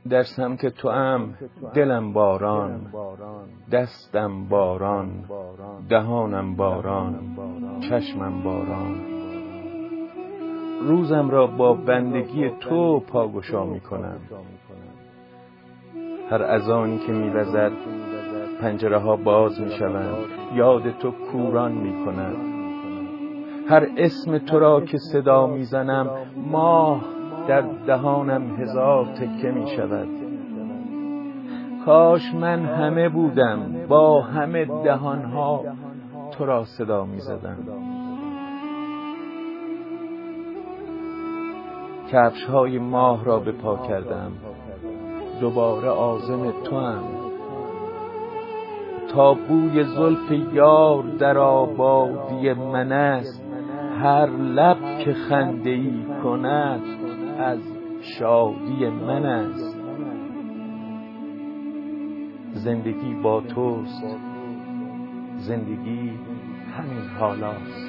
در سمت توام دلم باران، دستم باران، دهانم باران، چشمم باران. روزم را با بندگی تو پاگشا می کنم. هر اذانی که می وزد پنجره ها باز می شوند، یاد تو کوران می کند. هر اسم تو را که صدا می زنم ماه در دهانم هزار تکه می شود. کاش من همه بودم با همه دهانها تو را صدا می زدم. کفش های ماه را به پا کردم، دوباره عازم تو هم. تا بوی زلف یار در آبادی من است، هر لب که خنده‌ای کند از شادی من است. زندگی با توست، زندگی همین حالاست.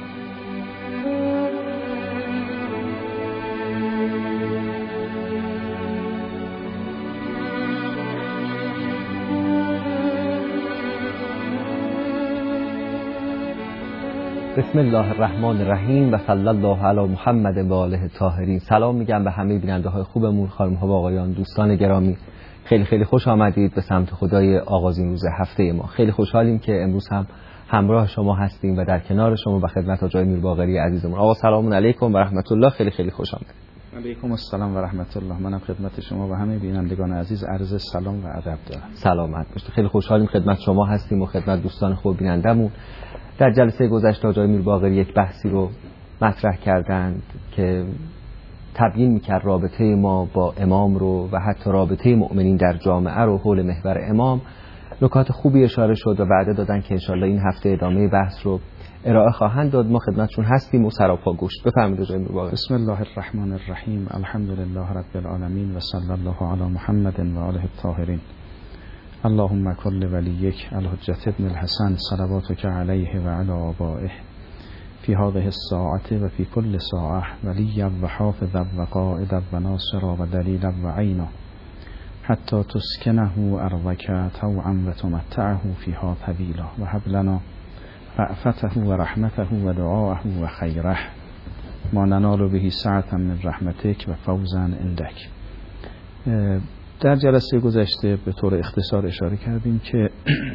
بسم الله الرحمن الرحیم و صلی الله علی محمد و آله الطاهرین. سلام میگم به همه بیننده های خوبمون، خانم ها و آقایان، دوستان گرامی. خیلی خیلی خوش آمدید به سمت خدای آغازین روز هفته ما. خیلی خوشحالیم که امروز هم همراه شما هستیم و در کنار شما و خدمت آقای میر باقری عزیزمون. آقا سلام علیکم و رحمت الله. خیلی خیلی خوش آمدید. علیکم السلام و رحمت الله. منم خدمت شما و همه بینندگان عزیز عرض سلام و ادب دارم. سلامت باشید. خیلی خوشحالیم خدمت شما هستیم و خدمت دوستان خوب بینندمون. در جلسه گذشته آقای میر باقری یک بحثی رو مطرح کردند که تبیین میکرد رابطه ما با امام رو و حتی رابطه مؤمنین در جامعه رو حول محور امام. نکات خوبی اشاره شد و وعده دادن که انشالله این هفته ادامه بحث رو ارائه خواهند داد. ما خدمتشون هستیم و سراپا گوش. بفرمایید آقای میر باقری. بسم الله الرحمن الرحیم. الحمد لله رب العالمین و صلی الله علی محمد و آله الطاهرین. اللهم كل وليك الحجة ابن الحسن صلواتك عليه وعلى آبائه في هذه الساعة وفي كل ساعة وليا وحافظا وقائدا وناصرا ودليلا وعينا حتى تسكنه أرضك طوعا وتمتعه فيها طويلا وهب لنا رأفته ورحمته ودعاءه وخيره ما ننال به سعة من رحمتك وفوزا عندك. در جلسه گذشته به طور اختصار اشاره کردیم که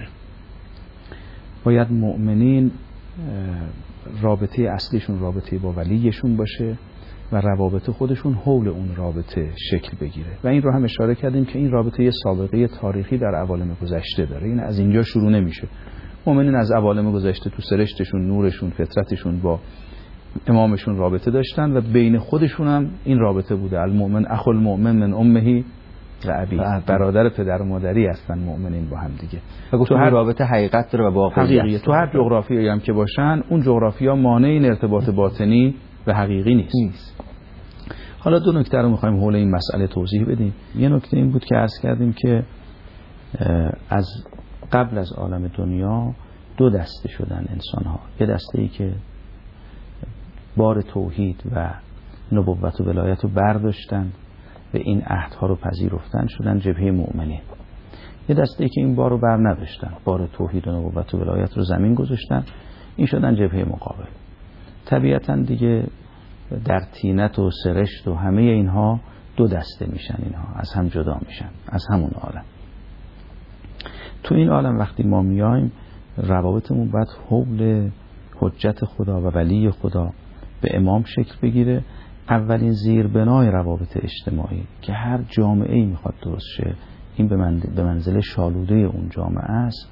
باید مؤمنین رابطه اصلیشون رابطه با ولیشون باشه و روابط خودشون حول اون رابطه شکل بگیره و این رو هم اشاره کردیم که این رابطه یه سابقه تاریخی در عوالم گذشته داره. این از اینجا شروع نمیشه. مؤمنین از عوالم گذشته تو سرشتشون، نورشون، فطرتشون با امامشون رابطه داشتن و بین خودشون هم این رابطه بوده. المؤمن اخو المؤمن من امه و ابی، برادر پدر و مادری هستن مؤمنین با هم دیگه. تو هر رابطه حقیقت داره و واقعیت. تو هر جغرافیایی هم که باشن اون جغرافیا مانع این ارتباط باطنی و حقیقی نیست. حالا دو نکته رو می‌خوایم حول این مسئله توضیح بدیم. یه نکته این بود که عرض کردیم که از قبل از عالم دنیا دو دسته شدن انسان‌ها. یه دسته‌ای که بار توحید و نبوت و ولایت رو برداشتن و این عهدها رو پذیرفتن، شدن جبهه مؤمنین. یه دسته‌ای که این بار رو بر نداشتن، بار توحید و نبوت و ولایت رو زمین گذاشتن، این شدن جبهه مقابل. طبیعتاً دیگه در طینت و سرشت و همه اینها دو دسته میشن، اینها از هم جدا میشن از همون عالم. تو این عالم وقتی ما میایم روابطمون باید حول حجت خدا و ولی خدا به امام شکل بگیره. اولین زیربنای روابط اجتماعی که هر جامعه‌ای میخواد درست شه، این به منزله شالوده اون جامعه است،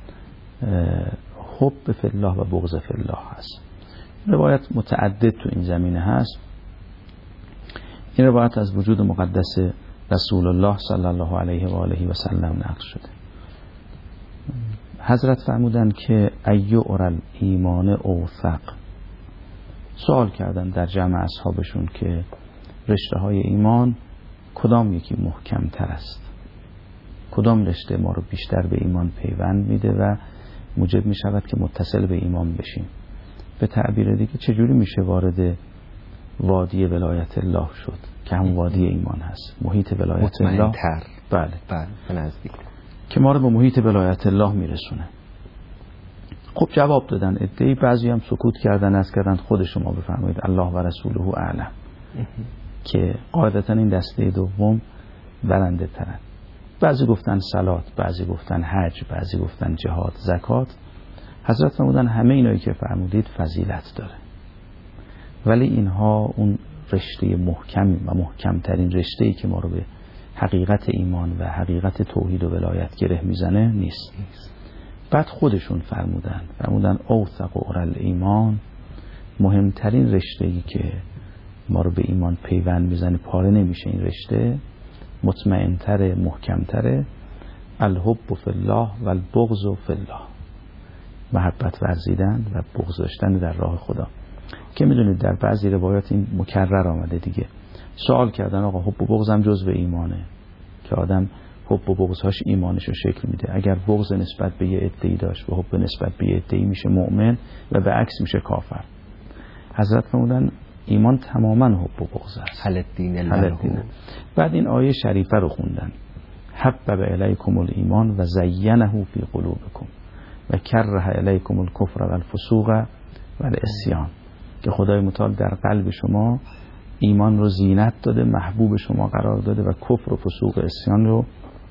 حب فی الله و بغض فی الله هست. روایت متعدد تو این زمینه هست. این روایت از وجود مقدس رسول الله صلی الله علیه و آله و سلم نقل شده. حضرت فرمودند که ایعر الایمان اوثق. سوال کردن در جمع اصحابشون که رشته های ایمان کدام یکی محکم تر است، کدام رشته ما رو بیشتر به ایمان پیوند میده و موجب می شود که متصل به ایمان بشیم. به تعبیر دیگه چجوری میشه وارد وادی ولایت الله شد که همون وادی ایمان هست، محیط ولایت الله. بله به نزدیک که ما رو به محیط ولایت الله میرسونه. خب جواب دادن عده‌ای، بعضی هم سکوت کردن، از کردن خود شما بفرمایید الله و رسوله اعلم، که قاعدتا این دسته دوم برنده ترن. بعضی گفتن صلات، بعضی گفتن حج، بعضی گفتن جهاد، زکات. حضرت فرمودن همه اینایی که فرمودید فضیلت داره، ولی اینها اون رشته محکم و محکمترین رشته‌ای که ما رو به حقیقت ایمان و حقیقت توحید و ولایت گره میزنه نیست. بعد خودشون فرمودن اوثق اورل ایمان، مهمترین رشته‌ای که ما رو به ایمان پیوند میزنه، پاره نمیشه این رشته، مطمئن‌تره، محکم‌تره، الحب فی الله و البغض فی الله، محبت ورزیدن و بغض داشتن در راه خدا. که میدونید در بعضی روایات این مکرر آمده دیگه. سوال کردن آقا حب و بغض هم جزء ایمانه، که آدم حب و بغض‌هاش ایمانش رو شکل میده. اگر بغض نسبت به یه عده‌ای داشت و حب نسبت به یه عده‌ای میشه مؤمن و به عکس میشه کافر. حضرت فرمودن ایمان تماما حب و بغض است. حل الدین. بعد این آیه شریفه رو خوندن، حبب الیکم الایمان و زینه فی قلوبکم و کره الیکم الکفر و الفسوق و العصیان، که خدای متعال در قلب شما ایمان رو زینت داده، محبوب شما قرار داده، و کفر و فسوق و عصیان رو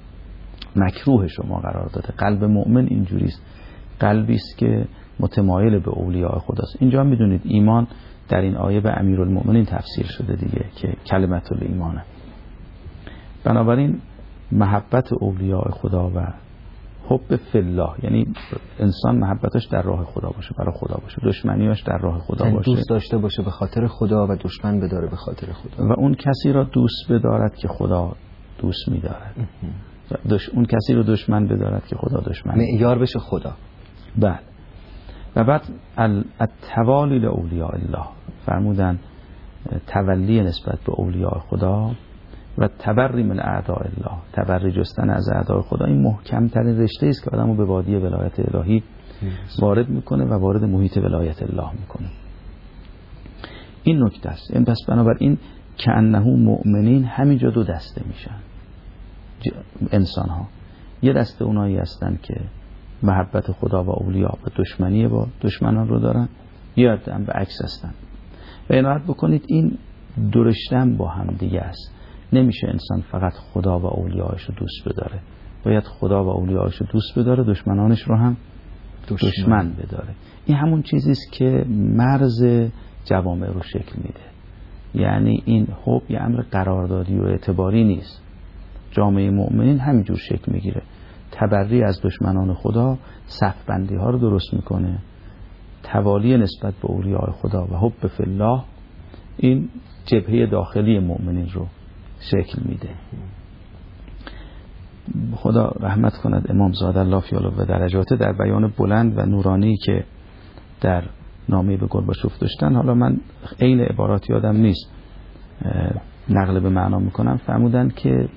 مکروه شما قرار داده. قلب مؤمن اینجوریست، قلبی است که متمایل به اولیاء خداست. اینجا میدونید ایمان در این آیه به امیرالمؤمنین تفسیر شده دیگه، که کلمت الایمانه. بنابراین محبت اولیاء خدا و حب فی الله، یعنی انسان محبتش در راه خدا باشه، برای خدا باشه، دشمنیاش در راه خدا باشه، دوست داشته باشه به خاطر خدا و دشمن بداره به خاطر خدا، و اون کسی را دوست بدارد که خدا دوست می‌دارد، اون کسی رو دشمن بدارد که خدا دشمن، معیار بشه خدا. بله. و بعد التوالی لاولیاء الله، فرمودن تولی نسبت به اولیاء خدا و تبری من اعداء الله، تبری جستن از اعداء خدا. این محکم ترین رشته است که آدمو به وادی ولایت الهی وارد میکنه و وارد محیط ولایت الله میکنه. این نکته است. این پس بنابراین که انه مؤمنین همینجا دو دسته میشن انسان ها. یه دسته اونایی هستن که محبت خدا و اولیاء و دشمنی با دشمنان رو دارن، یه عده هم به عکس هستن. و عنایت بکنید این دو رشته هم با هم دیگه است. نمیشه انسان فقط خدا و اولیاءش رو دوست بداره، باید خدا و اولیاءش رو دوست بداره، دشمنانش رو هم دشمن بداره. این همون چیزی است که مرز جوامع رو شکل میده. یعنی این حب یه امر قراردادی و اعتباری نیست. جامعه مؤمنین همینجور شکل میگیره، تبری از دشمنان خدا، صف بندی ها رو درست میکنه، توالی نسبت به اولیاء خدا و حب فی الله، این جبهه داخلی مؤمنین رو شکل میده. خدا رحمت کند امام زاده الله فی علا و درجاته در بیان بلند و نورانی که در نامه به گورباچوف داشتن، حالا من عین عبارات یادم نیست، نقل به معنا میکنم، فرمودن که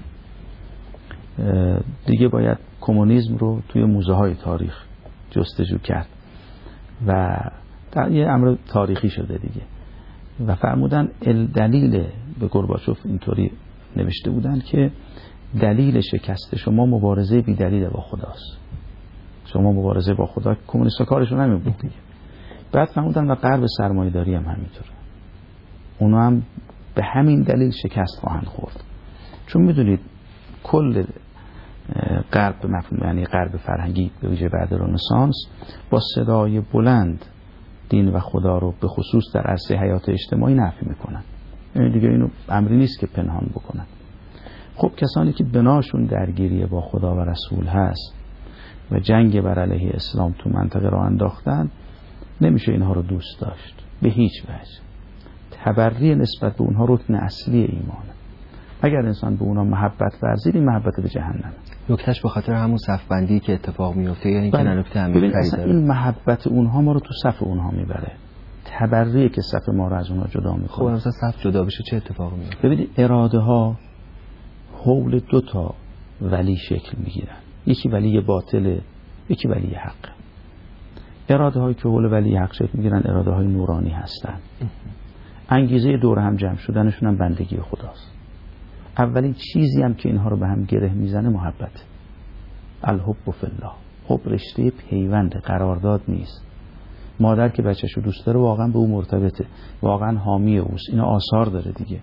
دیگه باید کمونیسم رو توی موزه های تاریخ جستجو کرد و یه امر تاریخی شده دیگه. و فرمودن دلیل، به گورباچوف اینطوری نوشته بودن که دلیل شکست شما مبارزه بی دلیل با خداست. شما مبارزه با خدا، کمونیست‌ها کارشون همین بود دیگه. بعد فرمودن و غرب سرمایه‌داری هم همینطوره، اونا هم به همین دلیل شکست خواهند خورد. چون میدونید کل غرب به مفهوم یعنی غرب فرهنگی به ویژه بعد رنسانس با صدای بلند دین و خدا رو به خصوص در عرصه حیات اجتماعی نفی میکنن. یعنی دیگه اینو امری نیست که پنهان بکنن. خب کسانی که بناشون درگیری با خدا و رسول هست و جنگ بر علیه اسلام تو منطقه را انداختن، نمیشه اینها رو دوست داشت به هیچ وجه. تبری نسبت به اونها رکن اصلی ایمانه. اگر انسان به اونها محبت ورزید، این محبت به جهنم. نکتهش به خاطر همون صفبندی که اتفاق میفته، یعنی که نکته ببین اصلا این محبت اونها ما رو تو صف اونها میبره، تبریه که صف ما رو از اونها جدا میکنه. خب مثلا صف جدا بشه چه اتفاقی میفته؟ ببینید اراده ها حول دو تا ولی شکل میگیرن، یکی ولی باطل، یکی ولی حق. اراده هایی که حول ولی حق شکل میگیرن اراده های نورانی هستن، انگیزه دور هم جمع شدنشون هم بندگی خداست. اولین چیزی هم که اینها رو به هم گره میزنه محبت. الحب فی الله. حب رشته پیوند، قرارداد نیست. مادر که بچه‌شو دوست داره واقعا به او مرتبطه، واقعا حامی اوست. اینا آثار داره دیگه.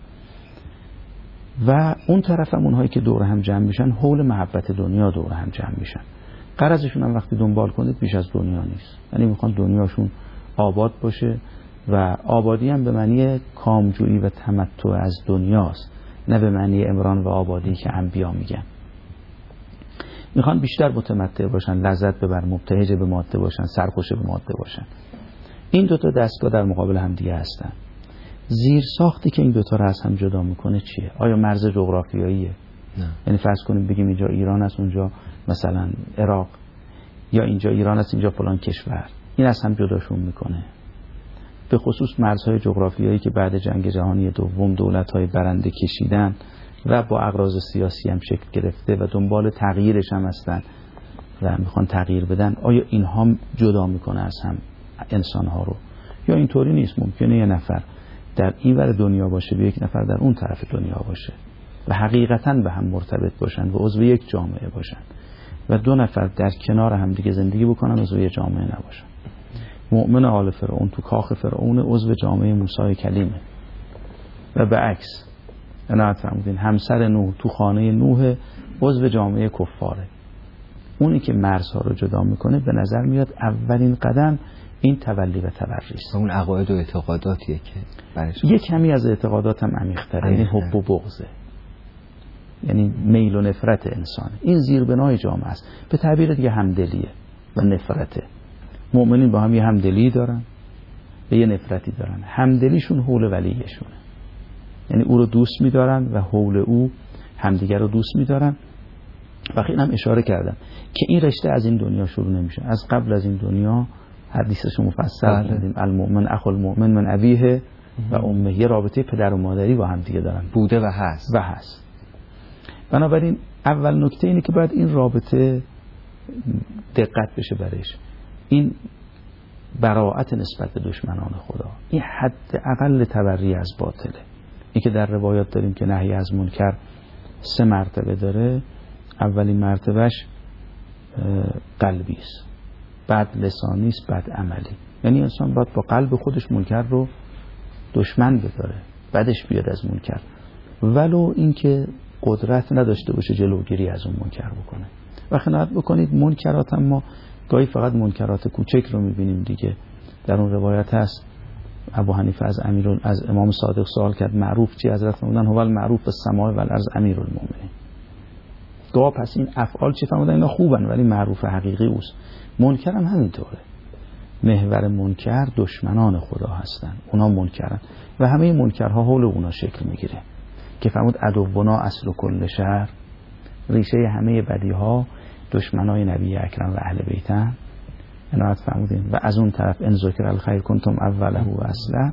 و اون طرف هم اونهایی که دور هم جمع میشن حول محبت دنیا دور هم جمع میشن. غرضشون هم وقتی دنبال کنید بیش از دنیا نیست. یعنی میخوان دنیاشون آباد باشه و آبادی هم به معنی کامجویی و تمتع از دنیاست، نه به معنی عمران و آبادی که انبیا میگن. میخوان بیشتر متمتع باشن، لذت ببرن، مبتهج به ماده باشن، سرخوش به ماده باشن. این دوتا دستگاه در مقابل هم دیگه هستن. زیر ساختی که این دوتا رو از هم جدا میکنه چیه؟ آیا مرز جغرافیاییه؟ نه. یعنی فرض کنیم بگیم اینجا ایران است، اونجا مثلا عراق، یا اینجا ایران است اینجا فلان کشور. این از هم جداشون میکنه. به خصوص مرزهای جغرافیایی که بعد جنگ جهانی دوم دولت‌های برنده کشیدن و با اغراض سیاسی هم شکل گرفته و دنبال تغییرش هم هستن و میخوان تغییر بدن. آیا اینها جدا میکنه از هم انسانها رو؟ یا اینطوری نیست؟ ممکنه یه نفر در این ور دنیا باشه و یک نفر در اون طرف دنیا باشه و حقیقتاً به هم مرتبط باشن و عضو یک جامعه باشن و دو نفر در کنار هم دیگه زندگی بکنن، عضو یک جامعه نباشن. مؤمن آل فرعون تو کاخ فرعون عضو جامعه موسی کلیمه و به عکس. عنایت فرمودین همسر نوح تو خانه نوح عضو جامعه کفاره. اونی که مرزها رو جدا میکنه به نظر میاد اولین قدم این تولی و تبریست. اون عقاید و اعتقاداتیه که برش یک کمی از اعتقادات هم عمیق‌تره، یعنی حب و بغضه، یعنی میل و نفرت انسان. این زیربنای جامعه است. به تعبیر دیگه همدلیه و نفرته. مؤمنین با هم یه همدلی دارن و یه نفرتی دارن. همدلیشون حول ولیشونه، یعنی او رو دوست می‌دارن و حول او همدیگر رو دوست می‌دارن. و اینم اشاره کردم که این رشته از این دنیا شروع نمیشه. از قبل از این دنیا حدیثش مفصل دیدیم. المؤمن اخو المؤمن من ابیه و امه. یه رابطه پدر و مادری با هم دیگه دارن، بوده و هست. بنابراین اول نکته اینه که باید این رابطه دقت بشه برش. این براءت نسبت به دشمنان خدا، این حد اقل تبری از باطله. این که در روایات داریم که نهی از منکر 3 مرتبه داره. اولین مرتبهش قلبی است، بعد لسانی است، بعد عملی. یعنی انسان باید با قلب خودش منکر رو دشمن بداره، بعدش بیاد از منکر، ولو اینکه قدرت نداشته باشه جلوگیری از اون منکر بکنه. و خدمت بکنید منکرات هم ما گاهی فقط منکرات کوچک رو میبینیم دیگه. در اون روایت هست ابو حنیفه از امام صادق سوال کرد معروف چی؟ حضرت فرمودن هو المعروف السماء و الارض امیرالمومنین. گاه پس این افعال چی فرمودن؟ اینا خوبن ولی معروف حقیقی اوست. منکر هم همینطوره. محور منکر دشمنان خدا هستن، اونا منکرن و همه منکرها حول اونا شکل میگیره که فرمود عدونا اصل کل شر. ریشه همه بدیها دشمنای نبی اکرم و اهل بیتن. عنایت فرمودین. و از اون طرف ان ذکر الخیر کنتم اوله و اصله.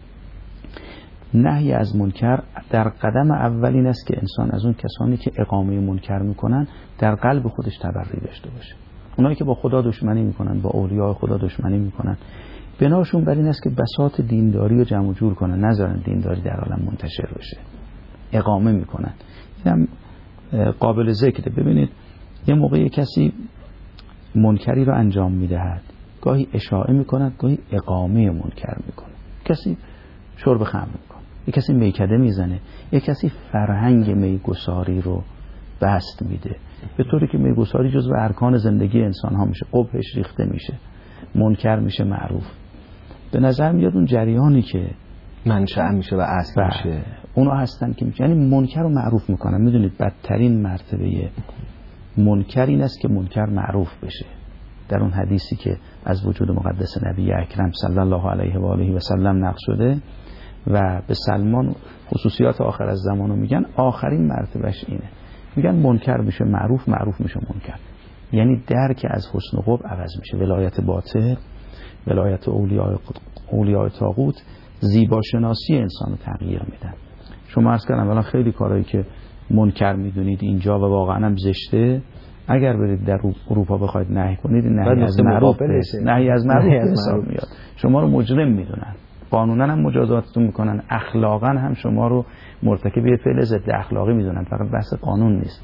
نهی از منکر در قدم اولین است که انسان از اون کسانی که اقامه منکر میکنن در قلب خودش تبری داشته باشه. اونایی که با خدا دشمنی میکنن، با اولیاء خدا دشمنی میکنن، بناشون بر این است که بساط دینداری رو جمع جور کنن، نذارن دینداری در عالم منتشر بشه. اقامه میکنن. اینم قابل ذکره. ببینید یه موقعی کسی منکری رو انجام میدهد، گاهی اشاعه میکند، گاهی اقامه منکر میکنه. کسی شرب خمر میکنه، یک کسی میکده میزنه، یک کسی فرهنگ میگساری رو بست میده، به طوری که میگساری جزو ارکان زندگی انسان ها میشه، قبحش ریخته میشه، منکر میشه معروف. به نظر میاد اون جریانی که منشأ میشه و اصل میشه اونا هستن که میشه، یعنی منکر رو معروف میکنن. میدونید بدترین مرتبه منکر این است که منکر معروف بشه. در اون حدیثی که از وجود مقدس نبی اکرم صلی الله علیه و آله و سلم نقل شده و به سلمان خصوصیات آخر از زمانو میگن، آخرین مرتبهش اینه. میگن منکر میشه معروف، معروف میشه منکر. یعنی درک از حسن و قبح عوض میشه. ولایت باطل، ولایت اولیاء طاغوت، زیباشناسی انسان رو تغییر میدن. شما عرض کردم الان خیلی کارهایی که منکر میدونید اینجا و واقعا هم زشته، اگر برید در اروپا بخواید نهی کنید، نهی از معروف حساب میاد. شما رو مجرم میدونن. قانونا هم مجازاتتون میکنن، اخلاقا هم شما رو مرتکب یه فعل ضد اخلاقی میدونن، فقط بحث قانون نیست.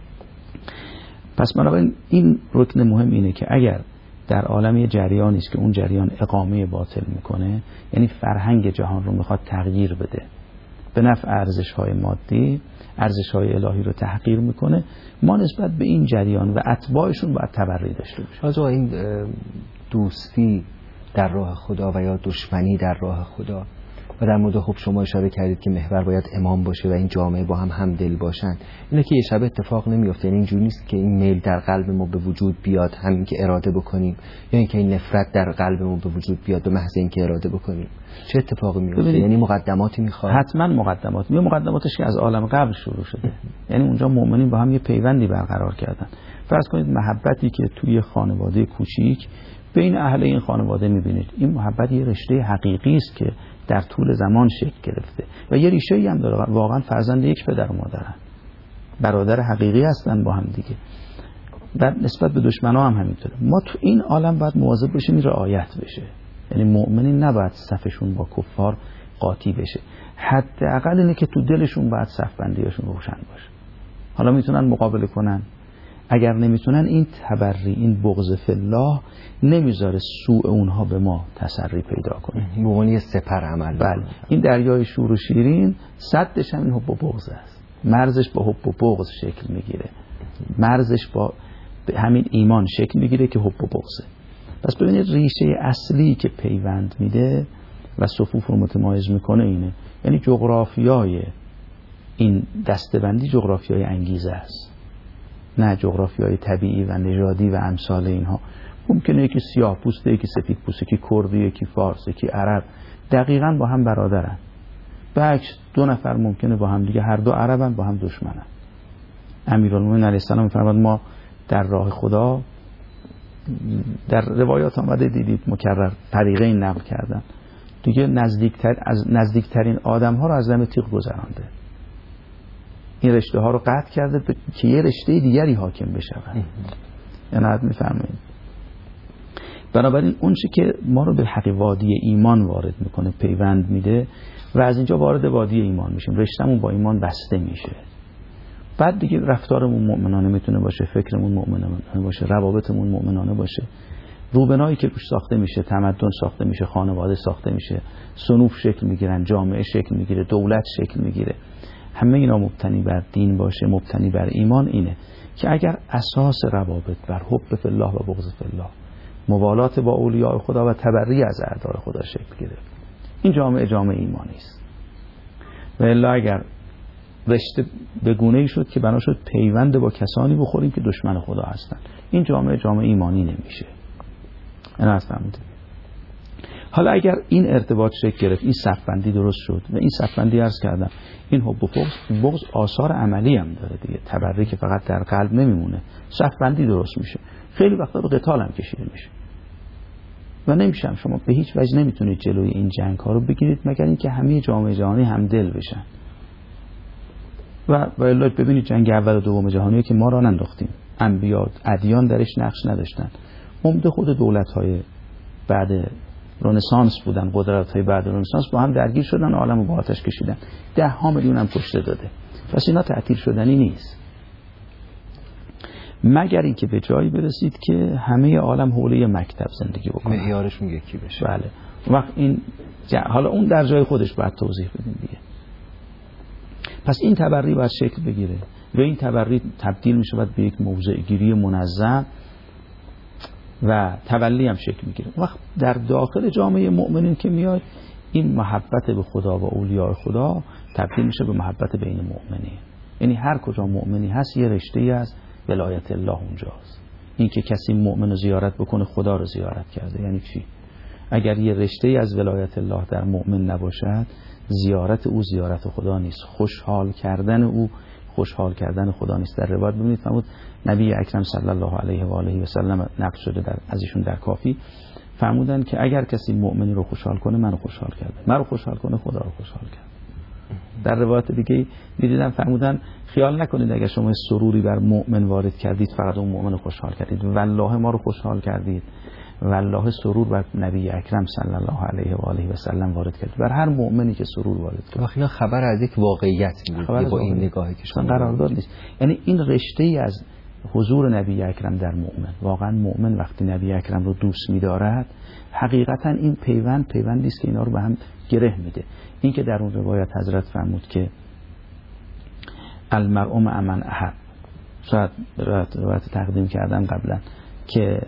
پس بنابراین این رکن مهم اینه که اگر در عالم یه جریانی است که اون جریان اقامه باطل میکنه، یعنی فرهنگ جهان رو میخواد تغییر بده به نفع ارزش‌های مادی، ارزش‌های الهی رو تحقیر میکنه، ما نسبت به این جریان و اتباعشون باید تبری داشته باشیم. آقا این دوستی در راه خدا و یا دشمنی در راه خدا و در مورد خب شما اشاره کردید که محور باید امام باشه و این جامعه با هم همدل باشن، اینه که یه شب اتفاق نمیفته. یعنی اینجوری نیست که این میل در قلب ما به وجود بیاد همین که اراده بکنیم، یا اینکه این نفرت در قلب ما به وجود بیاد به محض اینکه اراده بکنیم. چه اتفاقی میفته؟ یعنی مقدماتی میخواد. حتما مقدمات. مقدماتش که از عالم قبل شروع شده. یعنی اونجا مؤمنین با هم یه پیوندی برقرار کردن. فرض کنید محبتی که توی خانواده کوچیک بین اهل این خانواده میبینید، این محبت یه رشته حقیقی است که در طول زمان شکل گرفته و یه ریشه‌ای هم داره. واقعا فرزند یک پدر و مادرن، برادر حقیقی هستن با هم دیگه. در نسبت به دشمنا هم همینطوره. ما تو این عالم باید مواظب باشیم این رعایت بشه. یعنی مؤمنین نباید صفشون با کفار قاطی بشه، حداقل اینه که تو دلشون باید صف بندیاشون روشن باشه. حالا میتونن مقابله کنن، اگر نمیتونن این تبری، این بغض فی الله نمیذاره سوء اونها به ما تسری پیدا کنه. معنی سپر عمل. بله، این دریای شور و شیرین صدش هم این حب و بغض است. مرزش با حب و بغض شکل میگیره، مرزش با همین ایمان شکل میگیره که حب و بغضه. پس ببینید ریشه اصلی که پیوند میده و صفوف رو متمایز میکنه اینه. یعنی جغرافیای این دسته‌بندی جغرافیای انگیزه است، نه جغرافیای طبیعی و نژادی و امثال اینها. ممکنه یکی سیاه پوسته، یکی سفید پوسته، یکی کردی، یکی فارس، یکی عرب، دقیقاً با هم برادرن. بعکس دو نفر ممکنه با هم دیگه هر دو عربن با هم دشمنن. امیرالمومنین علیه السلام می‌فرماد ما در راه خدا، در روایات آمده دیدید مکرر طریقین نقل کردن، دیگه نزدیکترین آدم‌ها رو از دم تیغ گذرانده. این رشته ها رو قطع کرده که یه رشته دیگری حاکم بشود. یعنی میفهمید. بنابراین اون چی که ما رو به حق وادی ایمان وارد میکنه، پیوند میده و از اینجا وارد وادی ایمان میشیم، رشته‌مون با ایمان بسته میشه. بعد دیگه رفتارمون مؤمنانه میتونه باشه، فکرمون مؤمنانه باشه، روابطمون مؤمنانه باشه، روبنایی که روش ساخته میشه، تمدن ساخته میشه، خانواده ساخته میشه، صنوف شکل میگیرن، جامعه شکل میگیره، دولت شکل میگیره. همه اینا مبتنی بر دین باشه، مبتنی بر ایمان. اینه که اگر اساس روابط بر حب فی الله و بغض فی الله، موالات با اولیاء خدا و تبری از اعدای خدا شکل گرفت، این جامعه ایمانی است. و الا اگر رشته به گونه‌ای شد که بنا شد پیوند با کسانی بخوریم که دشمن خدا هستن، این جامعه ایمانی نمیشه. اینا هست فهمیدید. حالا اگر این ارتباط شکل گرفت، این صفبندی درست شد و این صفبندی عرض کردم، این حب و بغض آثار عملی هم داره دیگه. تبری که فقط در قلب نمیمونه، صفبندی درست میشه، خیلی وقتا به قتال هم کشیده میشه و نمیشم. شما به هیچ وجه نمیتونید جلوی این جنگ ها رو بگیرید مگر اینکه همه جامعه جهانی همدل بشن. و الا ببینید جنگ اول و دوم جهانی که ما را ننداختیم، انبیا ادیان درش نقش نداشتن، عمده خود دولت های بعد رنسانس بودن، قدرت های بعد رنسانس با هم درگیر شدن، عالم رو با آتش کشیدن، 10 میلیون هم کشته داده. پس اینا تعطیل شدنی نیست، مگر اینکه به جایی برسید که همه عالم حوله مکتب زندگی بکنن، معیارشون یکی بشه. بله، وقت این حالا اون در جای خودش باید توضیح بدیم دیگه. پس این تبری باید شکل بگیره و این تبری تبدیل می شود به یک موضع گیری منظم و تولی هم شکل میگیره. وقت در داخل جامعه مؤمنین که میاد، این محبت به خدا و اولیاء خدا تبدیل میشه به محبت بین مؤمنین. یعنی هر کجا مؤمنی هست یه رشته‌ای از ولایت الله اونجاست. این که کسی مؤمن رو زیارت بکنه خدا رو زیارت کرده. یعنی چی؟ اگر یه رشته‌ای از ولایت الله در مؤمن نباشد، زیارت او زیارت خدا نیست، خوشحال کردن او خوشحال کردن خدا نیست. در روایت ببینید فرمود نبی اکرم صلی الله علیه و آله و سلم نقل شده از ایشون در کافی، فرمودن که اگر کسی مؤمنی رو خوشحال کنه منو خوشحال کرده، منو خوشحال کنه خدا رو خوشحال کرده. در روایت دیگه می‌دیدم فرمودن خیال نکنید اگر شما سروری بر مؤمن وارد کردید فقط اون مؤمن رو خوشحال کردید، والله ما رو خوشحال کردید والله سرور بر نبی اکرم صلی الله علیه و آله و سلم وارد کرد، بر هر مؤمنی که سرور وارد کرد. واقعا خبر از یک واقعیت میگه با این نگاهی که شما قرارداد نیست. یعنی این رشته ای از حضور نبی اکرم در مؤمن. واقعا مؤمن وقتی نبی اکرم رو دوست می‌دارد، حقیقتا این پیوندی است که اینا رو به هم گره میده. این که در اون روایت حضرت فرمود که المرء مع من احب، شاید روایت تقدیم کردم قبلا، که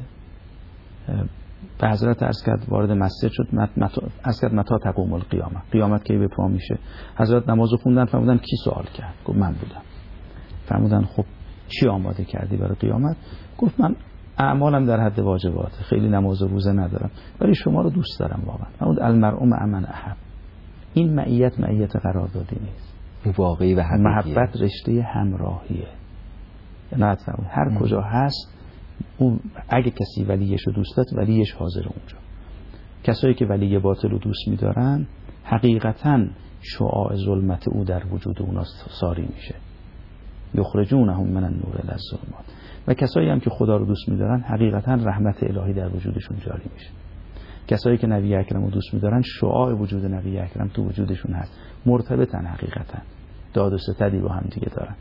به حضرت عرض کرد وارد مسجد شد، عرض کرد متى تقوم القیامه، قیامت کی به پا میشه؟ حضرت نماز خوندن، فرمودن کی سوال کرد؟ گفت من بودم. فرمودن خب چی آماده کردی برای قیامت؟ گفت من اعمالم در حد واجبات، خیلی نماز و روزه ندارم، ولی شما رو دوست دارم واقعا. فرمود المرء مع من احب. این معیت قراردادی نیست، واقعی و حقیقیه. محبت رشته همراهیه. نه هر کجا هست اون، اگه کسی ولیش رو دوست داره ولیش حاضر اونجا. کسایی که ولی باطل رو دوست می‌دارن حقیقتاً شعاع ظلمت او در وجود اونا ساری میشه، یخرجونهم من النور الی الظلمات. و کسایی هم که خدا رو دوست می‌دارن حقیقتاً رحمت الهی در وجودشون جاری میشه. کسایی که نبی اکرم رو دوست می‌دارن شعاع وجود نبی اکرم تو وجودشون هست، مرتبطن، حقیقتاً داد و ستدی با هم دیگه دارن.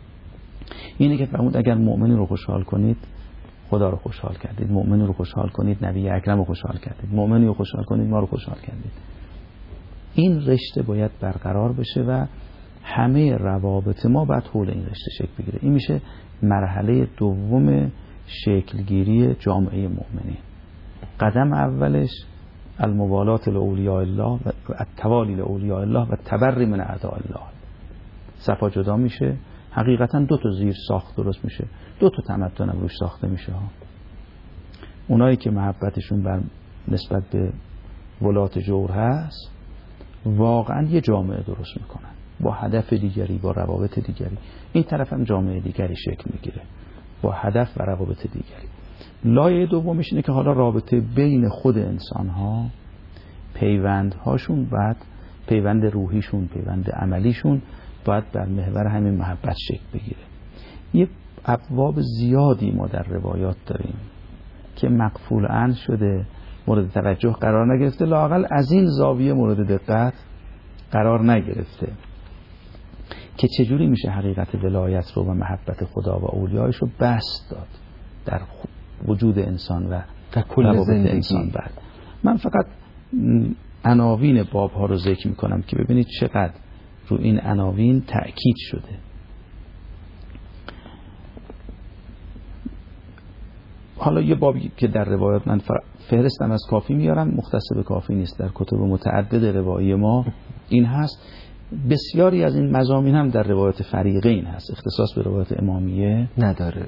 اینه که فرمود اگر مؤمنین رو خوشحال کنید خدا رو خوشحال کردید، مؤمنین رو خوشحال کنید نبی اکرم رو خوشحال کردید، مؤمنین رو خوشحال کنید ما رو خوشحال کردید. این رشته باید برقرار بشه و همه روابط ما باید حول این رشته شکل بگیره. این میشه مرحله دوم شکلگیری جامعه مؤمنین. قدم اولش الموالات لاولیاء الله و التوالی لاولیاء الله و التبری من اعداء الله. صفا جدا میشه، حقیقتا دو تا زیر ساخت درست میشه، دو تا تمدن هم روش ساخته میشه ها. اونایی که محبتشون بر نسبت به ولات جور هست واقعا یه جامعه درست میکنن با هدف دیگری، با روابط دیگری. این طرف هم جامعه دیگری شکل میگیره با هدف و روابط دیگری. لایه دومش اینه که حالا رابطه بین خود انسان ها، پیوندهاشون، بعد پیوند روحیشون، پیوند عملیشون باید در محور همین محبت شکل بگیره. یه ابواب زیادی ما در روایات داریم که مقفول عن شده، مورد توجه قرار نگرفته، لااقل از این زاویه مورد دقت قرار نگرفته که چجوری میشه حقیقت ولایت رو و محبت خدا و اولیایش رو بسط داد در وجود انسان و در کل زندگی انسان. بعد من فقط عناوین باب ها رو ذکر میکنم که ببینید چقدر رو این عناوین تأکید شده. حالا یه بابی که در روایات من فهرستم از کافی میارم، مختص به کافی نیست، در کتب متعدد روایی ما این هست. بسیاری از این مضامین هم در روایات فریقین هست، اختصاص به روایات امامیه نداره.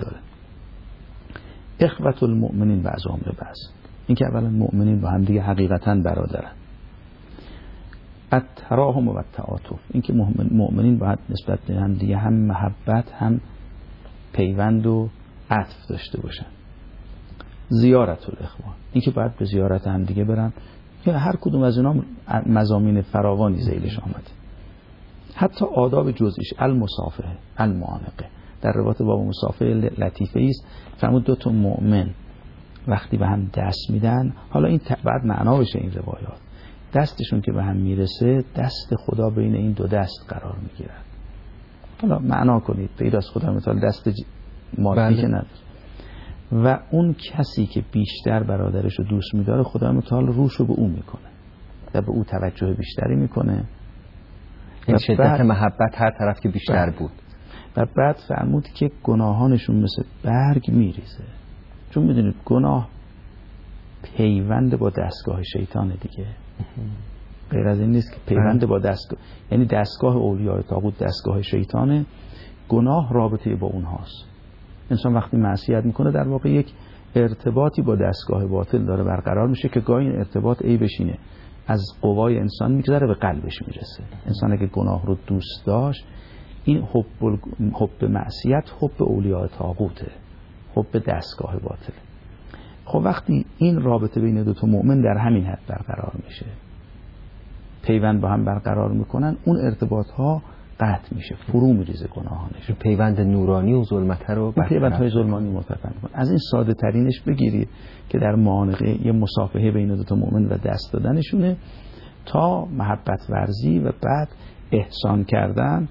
اخوة المؤمنین بعضهم لبعض، این که اولا مؤمنین با هم دیگه حقیقتا برادرن. التراحم و التعاطف، این که مؤمنین باید نسبت به هم دیگه هم محبت هم پیوند و عطف داشته باشن. زیارت الاخوه، این که باید به زیارت هم دیگه برن. یا هر کدوم از اینا مضامین فراوانی ذیلش آمده. حتی آداب جزئیش، المصافحه، المعانقه، در روایت باب مصافحه لطیفه است. فرمود دو تا مؤمن وقتی به هم دست میدن، حالا این بعد معنا بشه این روایات، دستشون که به هم میرسه دست خدا بین این دو دست قرار میگیره. حالا معنا کنید پیداست خدا متعال دست مادی که نداره. و اون کسی که بیشتر برادرش رو دوست میداره خدا متعال روش رو به اون میکنه و به او توجه بیشتری میکنه. این شدت محبت هر طرف که بیشتر بود. و بعد فرمود که گناهانشون مثل برگ میریزه، چون میدونید گناه پیوند با دستگاه شیطان دیگه، غیر از این نیست که پیوند با دستگاه، یعنی دستگاه اولیاء طاغوت دستگاه شیطانه، گناه رابطه با اونهاست. انسان وقتی معصیت میکنه در واقع یک ارتباطی با دستگاه باطل داره برقرار میشه که گاهی این ارتباط بشینه از قوای انسان میگذره به قلبش میرسه. انسان اگه گناه رو دوست داشت، این حب معصیت حب اولیاء طاغوته، حب دستگاه باطل. خب وقتی این رابطه بین دو تا مؤمن در همین حد برقرار میشه، پیوند با هم برقرار میکنن، اون ارتباط ها قطع میشه، فرو میریزه گناهانش. پیوند نورانی و ظلمت رو پیوندهای ظلمانی مرتفع میکنه. از این ساده ترینش بگیرید که در معانقه یه مصافحه بین دو تا مؤمن و دست دادنشونه تا محبت ورزی و بعد احسان کردن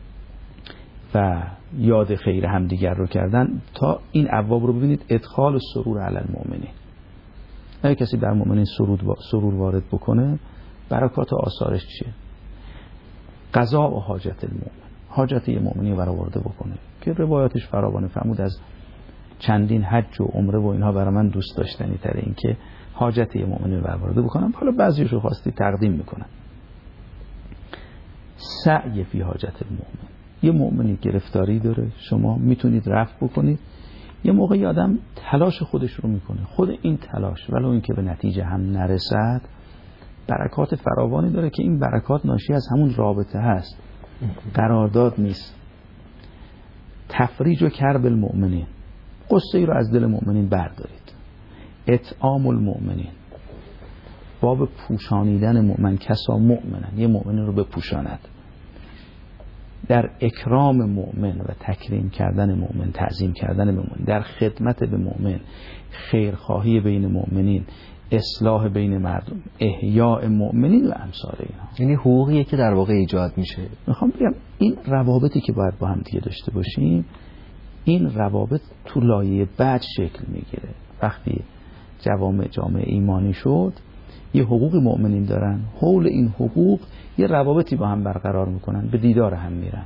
و یاد خیر همدیگر رو کردن تا این ابواب رو ببینید. ادخال سرور علی المؤمنین، اگه کسی در مؤمنین سرور وارد بکنه برکات آثارش چیه؟ قضا و حاجت المؤمن، حاجت یه مؤمنی برآورده بکنه که روایاتش فراوانه. فرمود از چندین حج و عمره و اینها برای من دوست داشتنی تره این که حاجت یه مؤمنی برآورده بکنم. حالا بعضیشو خواستی تقدیم میکنم. سعی فی حاجت المؤمن، یه مؤمنی گرفتاری داره، شما میتونید رفع بکنید. یه موقعی آدم تلاش خودش رو میکنه، خود این تلاش ولو این که به نتیجه هم نرسد برکات فراوانی داره که این برکات ناشی از همون رابطه هست، قرارداد نیست. تفریج و کرب المؤمنین، قصه ای رو از دل مؤمنین بردارید. اطعام المؤمنین، باب پوشانیدن مؤمن، کسا مؤمنن، یه مؤمن رو بپوشاند. در اکرام مؤمن و تکریم کردن مؤمن، تعظیم کردن مؤمن، در خدمت به مؤمن، خیرخواهی بین مؤمنین، اصلاح بین مردم، احیاء مؤمنین و امثال اینها. یعنی حقوقیه که در واقع ایجاد میشه. میخوام بگم این روابطی که باید با هم دیگه داشته باشیم، این روابط تو لایه بعد شکل میگیره. وقتی جامعه ایمانی شد، یه حقوق مؤمنین دارن، حول این حقوق یه روابطی با هم برقرار میکنن، به دیدار هم میرن،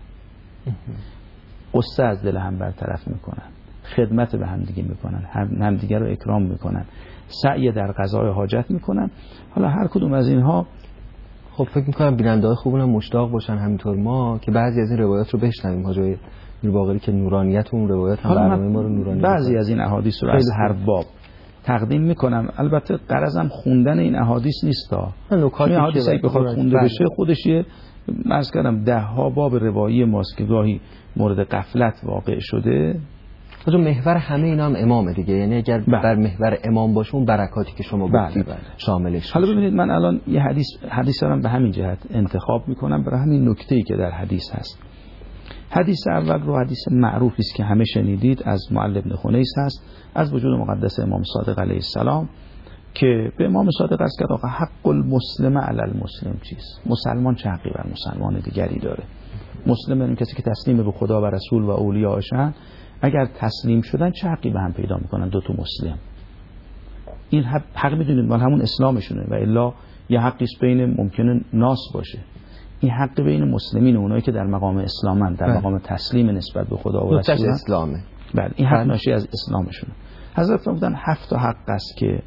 قصه از دل هم برطرف میکنن، خدمت به هم دیگه میکنن، هم دیگه رو اکرام میکنن، سعی در قضای حاجت میکنن. حالا هر کدوم از اینها خب فکر میکنم بیننده‌های خوبونم مشتاق باشن همینطور ما که بعضی از این روایات رو بشنویم. حاجی میرباقری که نورانیت اون روایات هم برنامه ما رو نورانی، بعضی از این احادیث رو از هر باب تقدیم میکنم. البته غرضم خوندن این احادیث نیستا. این احادیث اگه بخواد خونده بشه خودش یه عرض کردم 10 ها باب روایی ماست که گاهی مورد غفلت واقع شده. خود محور همه اینا هم امامه دیگه، یعنی اگر بر محور امام باشه اون برکاتی که شما گفتید شاملش. حالا ببینید من الان یه حدیث دارم به همین جهت انتخاب میکنم برای همین نکته‌ای که در حدیث هست. حدیث اول رو حدیث معروفی است که همه شنیدید، از معل بن خنیس هست، از وجود مقدس امام صادق علیه السلام که به امام صادق عرض کرد آقا حق المسلم علی المسلم چیست؟ مسلمان چه حقی بر مسلمان دیگری داره؟ مسلم این کسی که تسلیم به خدا و رسول و اولیاءشن، اگر تسلیم شدن چه حقی به هم پیدا میکنن دو تا مسلم؟ این حق میدونید مال همون اسلامشونه و الا یه حقیش بین ممکنه ناس باشه. این حق بین مسلمین، اونایی که در مقام اسلامن، در مقام تسلیم نسبت به خدا و رسول اسلامه. بله این حق ناشی از اسلامشونه. حضرت فرمودن 7 تا حق است که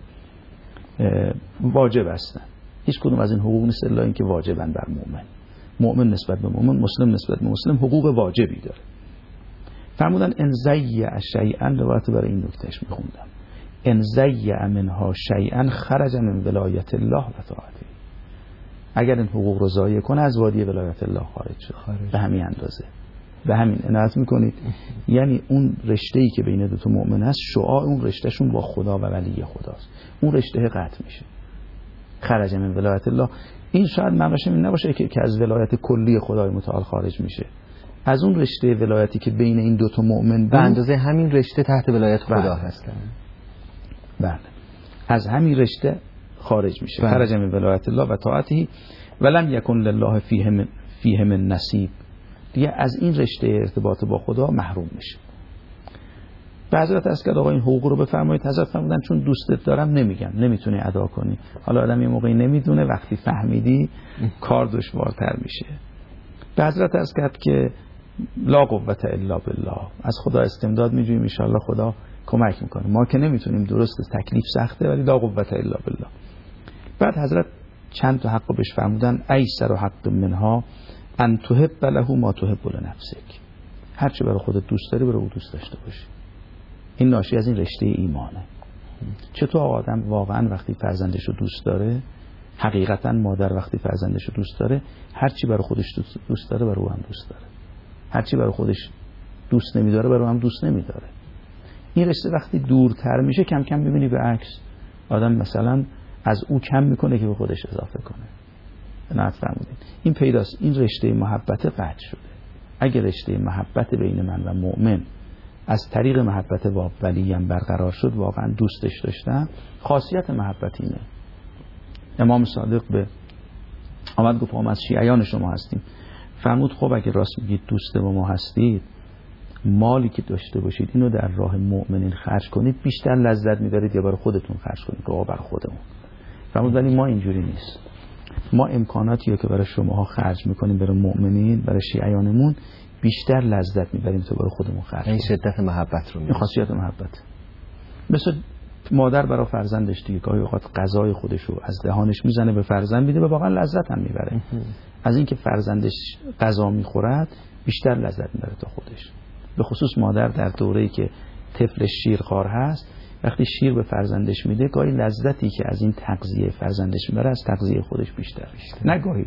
واجب هستن. هیچ کدوم از این حقوق نیست الا اینکه واجبن بر مؤمن. مؤمن نسبت به مؤمن، مسلم نسبت به مسلم حقوق واجبی داره. فرمودن ان زیع شیئا، روایت برای این نکتهش میخوندم، ان زیع منها شیئا خرج من ولایت الله و طاعته. اگر این حقوق رو ضایع کنه از وادی ولایت الله خارج شد. به همین اندازه، به همین عنایت میکنید. یعنی اون رشته‌ای که بین دو تا مؤمن هست، شعاع اون رشتهشون با خدا و ولی خداست، اون رشته قطع میشه. خرج من ولایت الله، این شاید معناش این نباشه که از ولایت کلی خدای متعال خارج میشه، از اون رشته ولایتی که بین این دو تا مؤمن به اندازه همین رشته تحت ولایت خدا هستن. بله از همین رشته خارج میشه. خرج من ولایت الله و طاعته ولم یکن لله فیه من نصیب، دیگه از این رشته ارتباط با خدا محروم میشه. به حضرت از که آقا این حقوق رو بفرمایید، حضرت فرمودن چون دوستت دارم نمیگم، نمیتونی ادا کنی. حالا آدم یه موقعی نمیدونه، وقتی فهمیدی کار دشوارتر میشه. به حضرت از که لا قوت الا بالله، از خدا استمداد میجوییم، ان شاءالله خدا کمک میکنه. ما که نمیتونیم، درست تکلیف سخته ولی لا قوت الا بالله. بعد حضرت چند تا حق بهش فرمودن، ایسر حق منها ان تحب له ما تحب لنفسک، هر چی برای خودت دوست داری برای او دوست داشته باشی. این ناشی از این رشته ایمانه. چطور آدم واقعا وقتی فرزندش رو دوست داره، حقیقتا مادر وقتی فرزندش رو دوست داره، هر چی برای خودش دوست داره برای او هم دوست داره، هر چی برای خودش دوست نمیداره برای او هم دوست نمیداره. این رشته وقتی دورتر میشه کم کم ببینی به عکس آدم مثلا از او کم میکنه که به خودش اضافه کنه. نه فرمودین این پیداست. این رشته محبت قطع شده. اگر رشته محبت بین من و مؤمن از طریق محبت با ولیم برقرار شد، واقعا دوستش داشتم، خاصیت محبت اینه. امام صادق به آمد گفت ما از شیعیان شما هستیم. فرمود خب اگه راست میگید دوست با ما هستید، مالی که داشته باشید اینو در راه مؤمنین خرج کنید، بیشتر لذت میبرید یا برای خودتون خرج کنید یا برای خودمون. فرمود ولی ما اینجوری نیست. ما امکاناتی که برای شماها خرج میکنیم برای مؤمنین، برای شیعیانمون، بیشتر لذت میبریم تا برای خودمون خرج کنیم. این شدت محبت رو این خاصیت محبت. مثل مادر برای فرزندش دیگه گاهی اوقات غذای خودشو از دهانش میزنه به فرزند میده و واقعا لذت هم میبره. از اینکه فرزندش غذا میخورد بیشتر لذت میبره تا خودش. به خصوص مادر در دوره‌ای که طفلش شیرخوار هست، وقتی شیر به فرزندش میده گاهی لذتی که از این تغذیه فرزندش میبره از تغذیه خودش بیشتر. نه گاهی،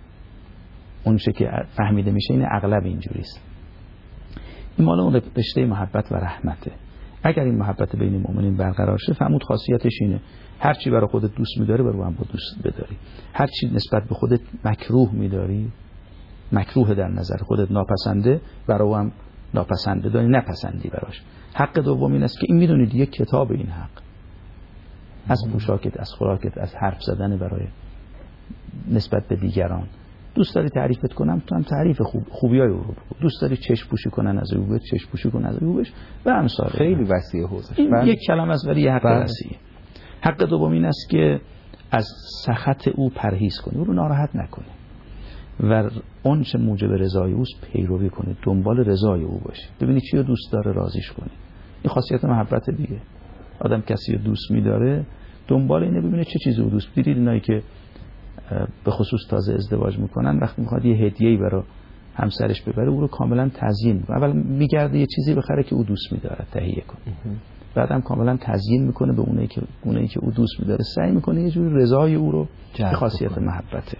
اون چه که فهمیده میشه این اغلب اینجوریست. این مال اون رشته محبت و رحمته. اگر این محبت بین مؤمنین برقرار شه، فرمود خاصیتش اینه هر چی برای خودت دوست می‌داری برای هم دوست بداری. هر چی نسبت به خودت مکروه می‌داری، مکروه در نظر خودت ناپسنده، برای هم ناپسنده داری، نپسندی براش. حق دوم این است که این میدونید یک کتاب این حق. از پوشاکت، از خوراکت، از حرف زدن برای نسبت به دیگران. دوست داری تعریفت کنم تو هم تعریف خوبیای او رو بگو. دوست داری چشم پوشی کنن از او بهت چشم پوشی کن از او بهش و امثال. خیلی وسیع حوزش. این یک کلمه است ولی حق وسیع. حق دوم این است که از سخط او پرهیز کنی، او رو ناراحت نکنی و اون چه موجب رضای اوست پیروی کنی، دنبال رضای او باشی. ببینی چی رو دوست داره راضیش کنی. این خاصیت محبت دیگه. آدم کسی رو دوست می‌داره دنبال اینه ببینه چه چیزی رو دوست. دیدید اینایی که به خصوص تازه ازدواج میکنن وقتی میخواد یه هدیه‌ای برای همسرش ببره او رو کاملا تزیین میکنه. اول میگرده یه چیزی بخره که او دوست می‌داره تهیه کنه، بعدم کاملا تزیین میکنه به اونایی که او دوست می‌داره، سعی میکنه یه جوری رضای او رو، به خاصیت محبته،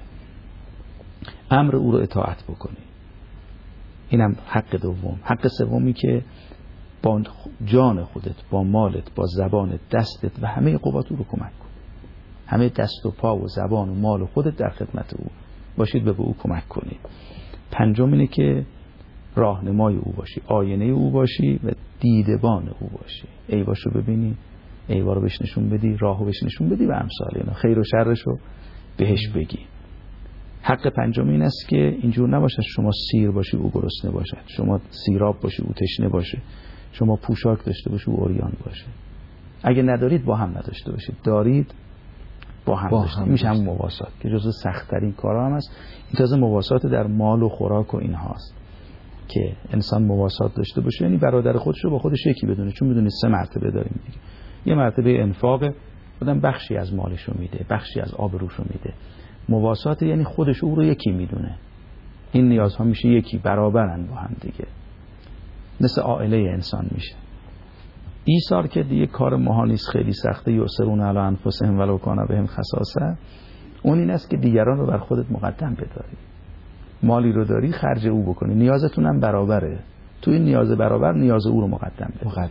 امر او رو اطاعت بکنی. اینم حق دوم. حق سومی که با جان خودت، با مالت، با زبانت، دستت و همه قوات او رو کمک کن. همه دست و پا و زبان و مال و خودت در خدمت او باشید و به او کمک کنید. پنجم اینه که راهنمای او باشی، آینه او باشی و دیدبان او باشی. عیباشو ببینی، عیبا رو بهش نشون بدی، راهو بهش نشون بدی و امثال اینا. خیر و شرشو بهش بگی. حق پنجم این است که اینجور نباشد شما سیر باشی او گرسنه باشد، شما سیراب باشی او تشنه باشه، شما پوشاک داشته باشی او عریان باشه. اگه ندارید با هم نداشته باشید، دارید با هم داشته. میشه هم مواسات که جزو سخت‌ترین کارا هم است. این تازه مواسات در مال و خوراک و اینهاست که انسان مواسات داشته باشه، یعنی برادر خودش رو با خودش یکی بدونه. چون میدونید 3 مرتبه داریم دیگه. یه مرتبه انفاق، آدم بخشی از مالش رو میده، بخشی از آبروش رو میده. مواسات یعنی خودش او رو یکی میدونه. این نیازها میشه یکی، برابرن با هم دیگه، مثل عائله انسان میشه. ایثار که دیگه کار ماها نیست، خیلی سخته. یؤثرون علی انفسهم ولو کان بهم خصاصه. اون این است که دیگران رو بر خودت مقدم بداری. مالی رو داری خرج او بکنی، نیازتون هم برابره. تو این نیاز برابر نیاز او رو مقدم بداری.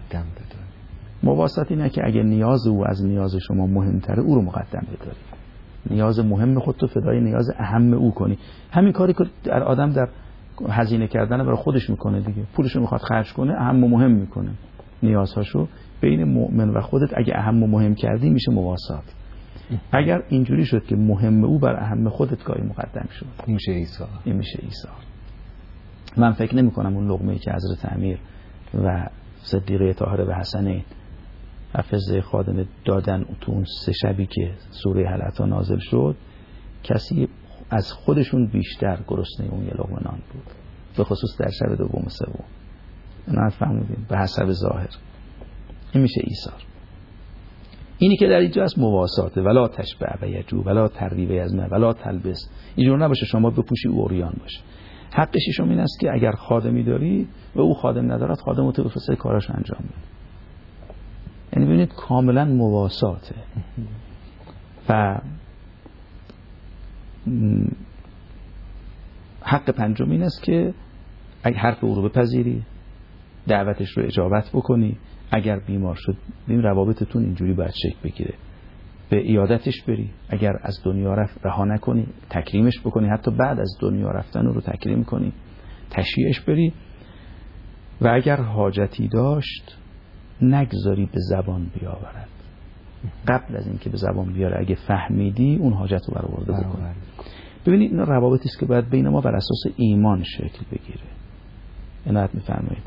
مواسات اینه که اگه نیاز او از نیاز شما مهمتره او رو مقدم بداری. نیاز مهم خودتو فدای نیاز اهم او کنی. همین کاری که در آدم در هزینه کردن برای خودش میکنه دیگه. پولشو میخواد خرج کنه، اهم و مهم میکنه. نیازهاشو بین مؤمن و خودت اگه اهم و مهم کردی میشه مواسات. اگر اینجوری شد که مهم او بر اهم خودت گاهی مقدم شد، این میشه ایثار. این میشه ایثار. من فکر نمی کنم اون لقمه‌ای که حضرت امیر و صدیقه طاهره و حسنین حفظ خادم دادن تو اون 3 شبی که سوره هل اتی نازل شد، کسی از خودشون بیشتر گرسنه اون یه لقمه نان بود، به خصوص در شب دوم و سوم. نه فهمیدیم به حسب ظاهر. این میشه ایثار. اینی که در اینجا از مواساته، ولا تشبع و یجو ولا تروی و یزمه ولا تلبس. اینجور نباشه شما بپوشی او عریان باشه. حق ششم این است که اگر خادمی داری و او خادم ندارد، خادم رو بفرسته کاراشو انجام بده. یعنی ببینید کاملا مواساته. و حق پنجم این است که اگر حرف او رو بپذیری، دعوتش رو اجابت بکنی. اگر بیمار شد، ببین روابطتون اینجوری باید شکل بگیره. به عیادتش بری، اگر از دنیا رها نکنی تکریمش بکنی، حتی بعد از دنیا رفتن رو تکریم کنی، تشییعش بری، و اگر حاجتی داشت نگذاری به زبان بیاورد. قبل از اینکه به زبان بیاره اگه فهمیدی اون حاجت رو برآورده بکنی. ببینید این روابطی است که باید بین ما بر اساس ایمان شکل بگیره. عنایت می‌فرمایید.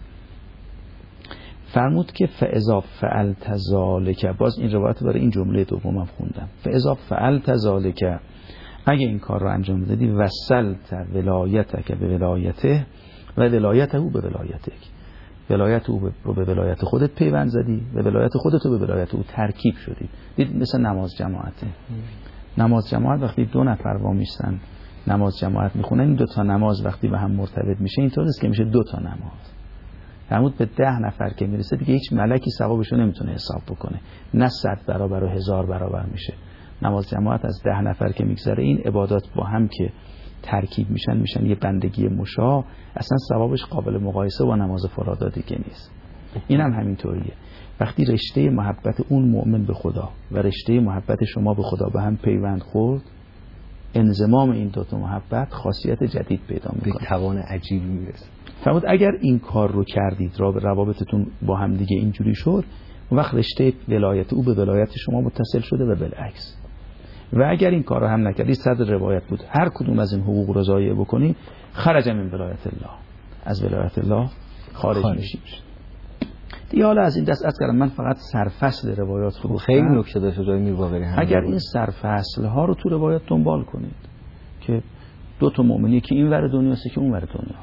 فرمود که فاذا فعلت ذلک، باز این روایت برای این جمله دومم خوندم، فاذا فعلت ذلک، اگه این کار رو انجام دادی، وصلت ولایتک به ولایته و ولایته به ولایتک، ولایت او رو به ولایت خودت پیوند زدی و ولایت خودت رو به ولایت او ترکیب شدی. دید مثل نماز جماعته. نماز جماعت وقتی 2 نفر وامیستن نماز جماعت میخونن، این 2 تا نماز وقتی به هم مرتبط میشه اینطور نیست که میشه 2 تا نماز. فرمود به 10 نفر که میرسه دیگه هیچ ملکی ثوابشو نمیتونه حساب بکنه، نه 100 برابر و 1000 برابر میشه. نماز جماعت از 10 نفر که میگذره، این عبادات با هم که ترکیب میشن یه بندگی مشاع، اصلا ثوابش قابل مقایسه با نماز فرادا دیگه نیست. اینم همینطوریه. وقتی رشته محبت اون مؤمن به خدا و رشته محبت شما به خدا به هم پیوند خورد، انضمام این 2 تا محبت خاصیت جدید پیدا میکنه، به توان عجیبی میرسه. فرمود اگر این کار رو کردید، روابطتون با هم دیگه اینجوری شد، اون وقت رشته ولایت او به ولایت شما متصل شده و بالعکس. و اگر این کار رو هم نکردید، صد روایت بود هر کدوم از این حقوق رو ضایع بکنید، خرج من ولایت الله، از ولایت الله خارج میشید. دیگه حالا از این دست از کردم من فقط سرفصل روایات رو گفتم. خیلی نکته داشت جای میرباقری. اگر این سرفصل ها رو تو روایات دنبال کنید که 2 تا مؤمنی که این ور دنیاست که اون ور دنیا،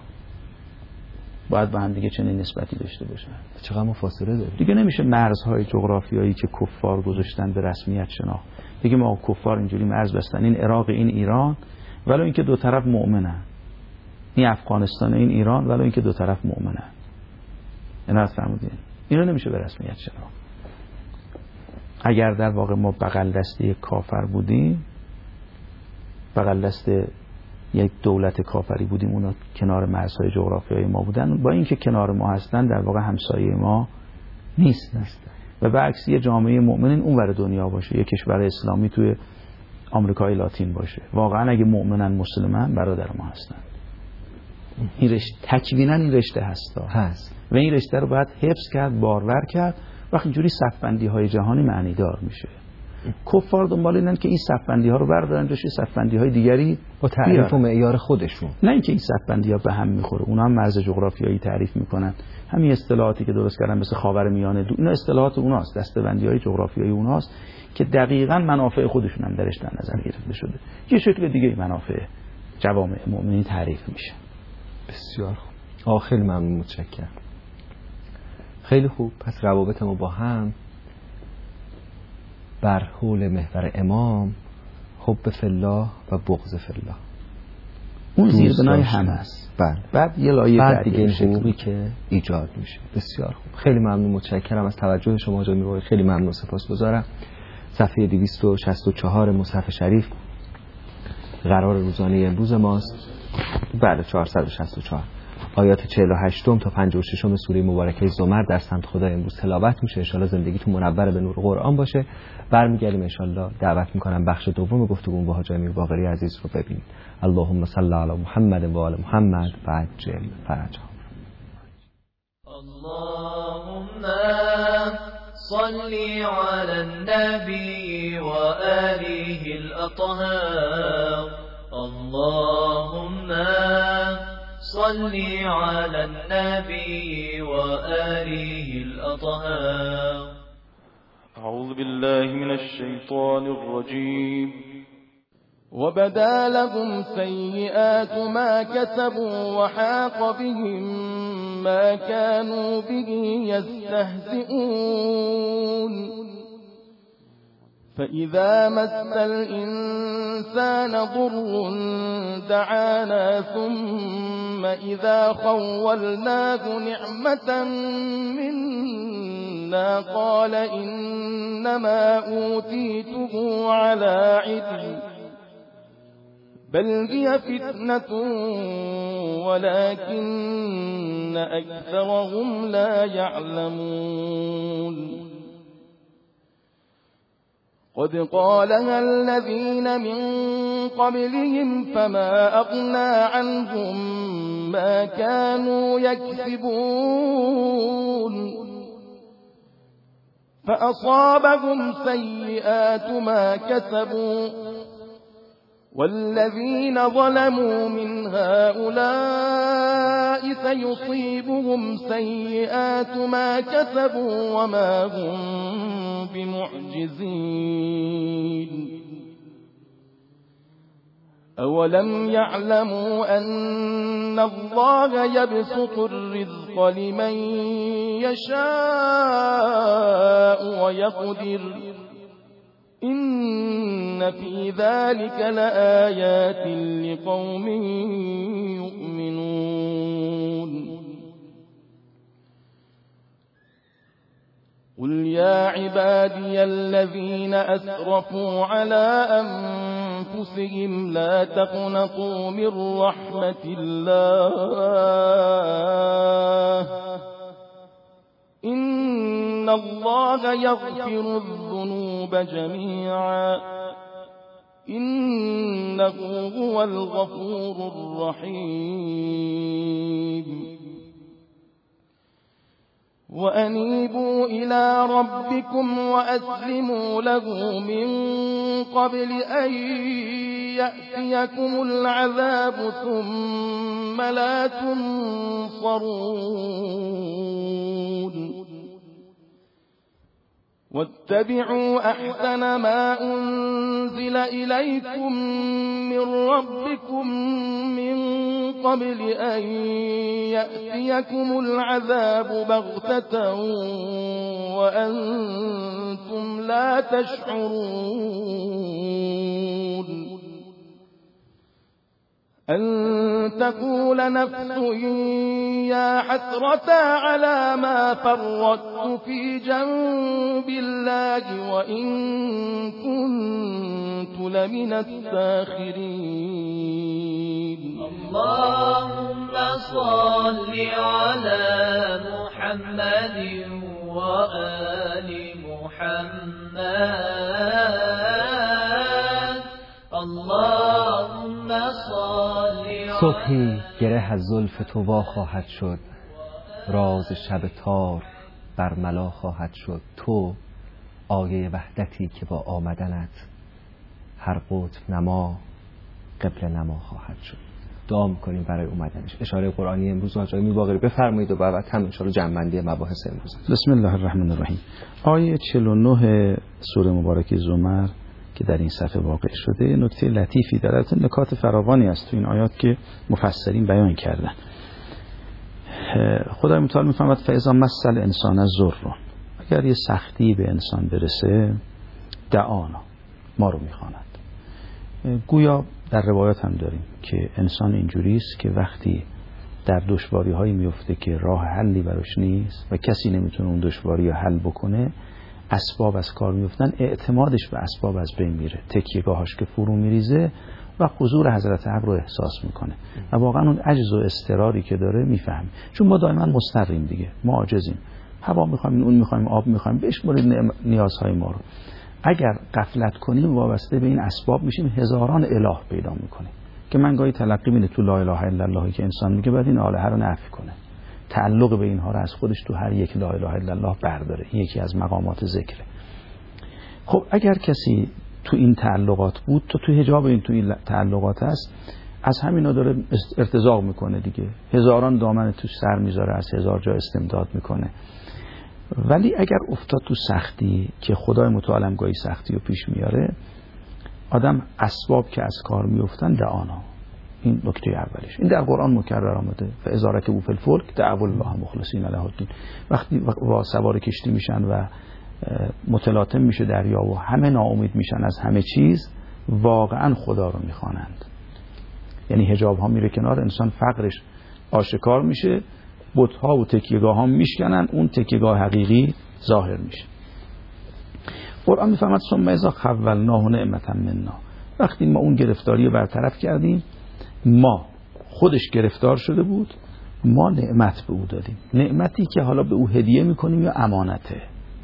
باید با هم دیگه چنین نسبتی داشته باشن. چقدر مفاصله داره. دیگه نمیشه مرزهای جغرافیایی که کفار گذاشتن به رسمیت شناخت. دیگه ما کفار اینجوری مرز بستن، این عراق این ایران، ولو اینکه 2 طرف مؤمنن، این افغانستان این ایران، ولو اینکه 2 طرف مؤمنن. اینا فرمودین اینو نمیشه به رسمیت شناخت. اگر در واقع ما بغل دسته کافر بودیم، بغل دسته یک دولت کافری بودیم، اونا کنار مرزهای جغرافیایی ما بودن، با اینکه کنار ما هستن در واقع همسایه ما نیستن. و برعکس یه جامعه مؤمنین اونور دنیا باشه، یه کشور اسلامی توی آمریکای لاتین باشه، واقعا اگه مؤمنن مسلمان برادر ما هستن. این رشته تکوینا این رشته هست و این رشته رو باید حفظ کرد، بارور کرد. وقتی اینجوری صفبندی های جهانی معنی دار میشه. کفار دنبال اینن که این صفبندی ها رو بردارن جلوی صفبندی های دیگری با تعریف و معیار خودشون، نه اینکه این صفبندی ها به هم میخوره. اونا هم مرز جغرافیایی تعریف میکنن، همین اصطلاحاتی که درست کردن مثل خاورمیانه، اینا اصطلاحات اوناست، دسته‌بندی های جغرافیایی اوناست که دقیقاً منافع خودشون هم درش در نظر گرفته شده. یه شکل دیگه منافع جوامع مؤمنین تعریف میشه. بسیار خوب. خیلی ممنون، متشکرم. خیلی خوب. پس روابط ما با هم بر حول محور امام حب فی الله و بغض فی الله، اون زیربنای هم است. بله. بعد یه لایه بعد دیگه این حقوقی که ایجاد میشه. بسیار خوب. خیلی ممنون، متشکرم از توجه شما جناب میرباقری. خیلی ممنون، سپاسگزارم. صفحه 264 مصحف شریف قرار روزانه امروز ماست. بله 464 آیات 48 تا 56 سوره مبارکه زمر در سمت خدا امروز تلاوت میشه. ان شاء الله زندگیتون منور به نور قرآن باشه. برمیگردیم ان شاء الله. دعوت میکنم بخش دوم گفتگو با حاج امیر باقری عزیز رو ببینید. اللهم صل علی محمد و آل محمد و عجل فرجهم. اللهم صل على النبي وآله الأطهار. اللهم صل على النبي وآله الأطهار. أعوذ بالله من الشيطان الرجيم. وبدا لهم سيئات ما كسبوا وحاق بهم ما كانوا به يستهزئون. فإذا مس الإنسان ضر دعانا ثم إذا خولناه نعمة منا قال إنما أوتيته على علم بل هي فتنة ولكن أكثرهم لا يعلمون. قد قالها الذين من قبلهم فما أغنى عنهم ما كانوا يكسبون فأصابهم سيئات ما كسبوا والذين ظلموا من هؤلاء سيصيبهم سيئات ما كسبوا وما هم بمعجزين أولم يعلموا أن الله يبسط الرزق لمن يشاء ويقدر إن في ذلك لآيات لقوم يؤمنون قل يا عبادي الذين أسرفوا على أنفسهم لا تقنطوا من رحمة الله إن الله يغفر الذنوب جميعا إنه هو الغفور الرحيم وأنيبوا إلى ربكم وأسلموا له من قبل أن يأتيكم العذاب ثم لا تنصرون واتبعوا أحسن ما أنزل إليكم من ربكم من قبل أن يأتيكم العذاب بغتة وأنتم لا تشعرون أن تقول نفس يا حسرة على ما فرطت في جنب الله وإن كنت لمن الساخرين اللهم صل على محمد وآل محمد اللهم صل صبحی گره از زلف تو وا خواهد شد راز شب تار برملا خواهد شد تو آیه وحدتی که با آمدنت هر قطب نما قبل نما خواهد شد. دعا می‌کنیم برای اومدنش. اشاره قرآنی امروز حاج آقای میرباقری بفرمایید و بعد هم ان شاءالله جمع‌بندی مباحث امروز. بسم الله الرحمن الرحیم. آیه 49 سوره مبارکه زمر که در این صفحه واقع شده نکته لطیفی داره. نکات فراوانی است تو این آیات که مفسرین بیان کردن. خدای متعال میفرماید فاذا مس الانسان الضر، اگر یه سختی به انسان برسه دعانا، ما رو میخواند. گویا در روایات هم داریم که انسان اینجوری است که وقتی در دشواری هایی میفته که راه حلی براش نیست و کسی نمیتونه اون دشواری رو حل بکنه، اسباب از کار میفتن، اعتمادش به اسباب از بین میره، تکیهگاهاش که فرو میریزه و حضور حضرت حق رو احساس میکنه و واقعا اون عجز و اضطراری که داره میفهمه. چون ما دائما مضطریم دیگه، ما عاجزیم، هوا میخوایم، اون میخوایم، آب میخوایم، بشمرید نیازهای ما رو. اگر غفلت کنیم وابسته به این اسباب میشیم، هزاران اله پیدا میکنیم که من گاهی تلقی میده تو لا اله الا الله که انسان میگه بعد این الها رو نفی کنه، تعلق به اینها رو از خودش تو هر یک لا اله الا الله برداره. این یکی از مقامات ذکره. خب اگر کسی تو این تعلقات بود، تو حجاب این تعلقات هست، از همینا داره ارتزاق میکنه دیگه، هزاران دامن تو سر میذاره، از هزار جا استمداد میکنه. ولی اگر افتاد تو سختی که خدای متعال گاهی سختی رو پیش میاره، آدم اسباب که از کار میافتن دعانا، این نکته اولیش. این در قرآن مکرر آمده. فاذا رکبوا فی الفلک دعوا الله مخلصین له الدین. وقتی سوار کشتی میشن و متلاطم میشه دریا و همه ناامید میشن از همه چیز، واقعا خدا رو میخوانند. یعنی حجاب ها میره کنار، انسان فقرش آشکار میشه، بت‌ها و تکیهگاه ها میشکنن، اون تکیهگاه حقیقی ظاهر میشه. قرآن میفرماید ثم اذا خولناه نعمة منا، وقتی ما اون گرفتاری رو برطرف کردیم، ما خودش گرفتار شده بود، ما نعمت به او دادیم. نعمتی که حالا به او هدیه میکنیم یا امانته،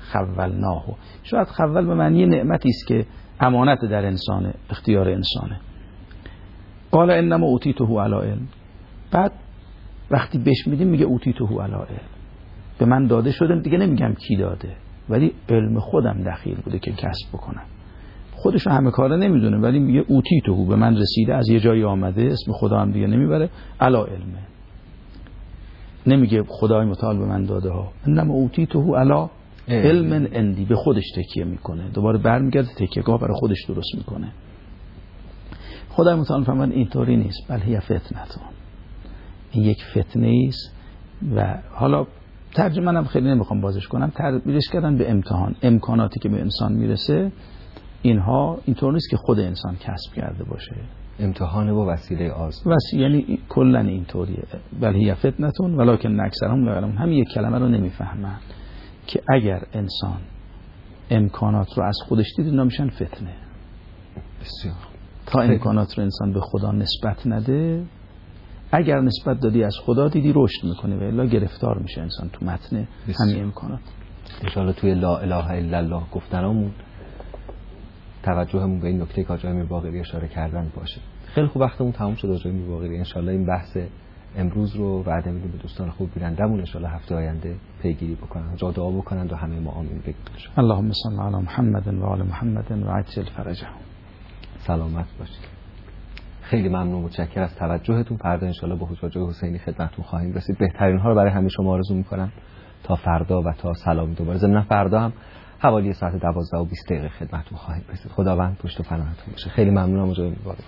خولناه. شاید خول به معنی نعمتی است که امانت در انسان، اختیار انسانه. قال انما اوتیته علی علم. بعد وقتی بهش میدیم میگه اوتیته علی علم، به من داده شده. دیگه نمیگم کی داده، ولی علم خودم دخیل بوده که کسب بکنم. خودشو همه کاره نمیدونه، ولی میگه اوتیته، به من رسیده، از یه جایی آمده، اسم خدا هم دیگه نمیبره، علی علمه. نمیگه خدای متعال به من داده ها، انما اوتیته علی علم اندی، به خودش تکیه میکنه، دوباره برمیگرده تکیهگاه برای خودش درست میکنه. خدای متعال فرمود اینطوری نیست، بل هی فتنتون، این یک فتنه است. و حالا ترجمه منم خیلی نمیخوام بازش کنم، تعبیرش کردن به امتحان. امکاناتی که به انسان میرسه اینها اینطور نیست که خود انسان کسب کرده باشه، امتحان با وسیله آزمون. یعنی کلا اینطوریه. بل هی فتنتون ولکن اکثرهم لا یعلمون. همین یک کلمه رو نمیفهمن که اگر انسان امکانات رو از خودش دید اینا میشن فتنه. بسیار. تا امکانات رو انسان به خدا نسبت نده، اگر نسبت دادی از خدا دیدی رشد میکنه و الا گرفتار میشه انسان تو متن همین امکانات. ان شاء الله توی لا اله الا الله گفتنمون توجهمون به این نکته که آقای میرباقری اشاره کردن باشه. خیلی خوب، وقتمون تموم شد آقای میرباقری. ان شاء الله این بحث امروز رو وعده میدیم به دوستان خوب بینندمون، ان شاء الله هفته آینده پیگیری بکنن، جا دعا بکنن و همه ما آمین بگیم. اللهم صل علی محمد و آل محمد و عجل فرجهم. سلامت باشید. خیلی ممنون، متشکرم از توجهتون. فردا ان شاء الله با حجاج حسینی خدمتتون خواهیم رسید. بهترین ها رو برای همه شما آرزو می‌کنم تا فردا و تا سلام دوباره. ضمن فردا هم حوالی ساعت 12:20 خدمتتون خواهیم رسید. خداوند پشت و پناهتون باشه. خیلی ممنونم آقای میرباقری.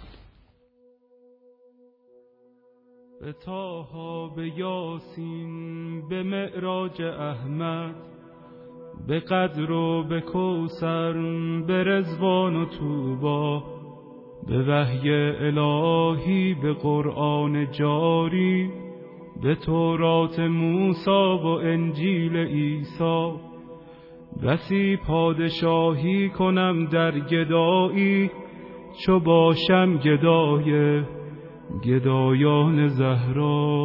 به طه، به یاسین، به معراج احمد، به قدر و به کوثر، به رضوان و طوبی، به وحی الهی، به قرآن جاری، به تورات موسی و انجیل عیسی. بسی پادشاهی کنم در گدایی، چو باشم گدای گدایان زهرا.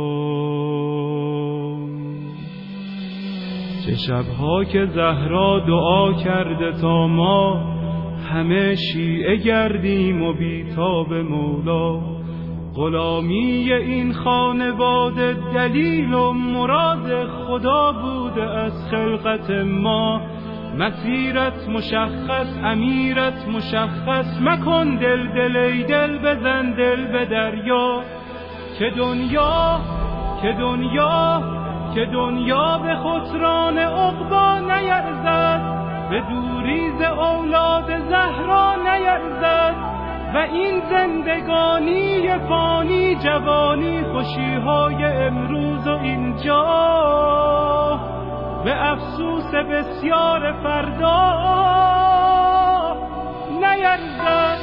چه شبها که زهرا دعا کرده تا ما همه شیعه گردیم و بیتاب مولا. غلامی این خانواده دلیل و مراد خدا بوده از خلقت ما. مسیرت مشخص، امیرت مشخص، مکن دل دل ای دل، بزن دل به دریا. که دنیا که دنیا که دنیا به خسران عقبا نیرزد، به دوریز اولاد زهرا نیرزد. و این زندگانی فانی، جوانی، خوشیهای امروز و اینجا، به افسوس بسیار فردا نیرزد.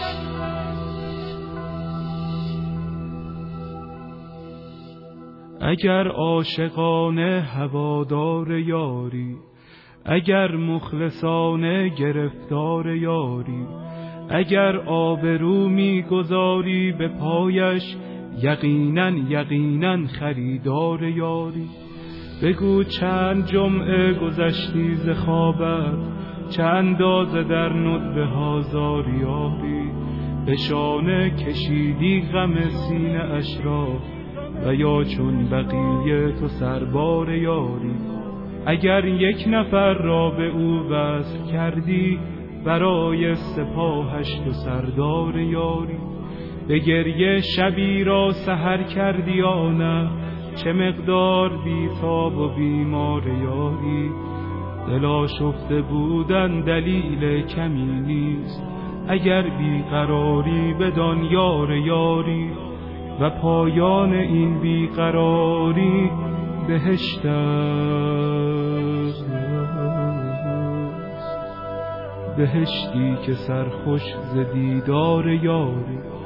اگر عاشقانه هوادار یاری، اگر مخلصانه گرفتار یاری، اگر آبرو می‌گذاری به پایش، یقیناً یقیناً خریدار یاری. بگو چند جمعه گذشتی ز خوابت، چه اندازه در ندبه ها زاریاری. به شانه کشیدی غم سینه اش را، و یا چون بقیه تو سربار یاری. اگر یک نفر را به او وصل کردی، برای سپاهش تو سردار یاری. به گریه شبی را سحر کردی یا نه، چه مقدار بیتاب و بیمار یاری. دلا شفته بودن دلیل کمی نیست، اگر بیقراری بدان یار یاری. و پایان این بیقراری بهشت است، بهشتی که سرخوش ز دیدار یاری.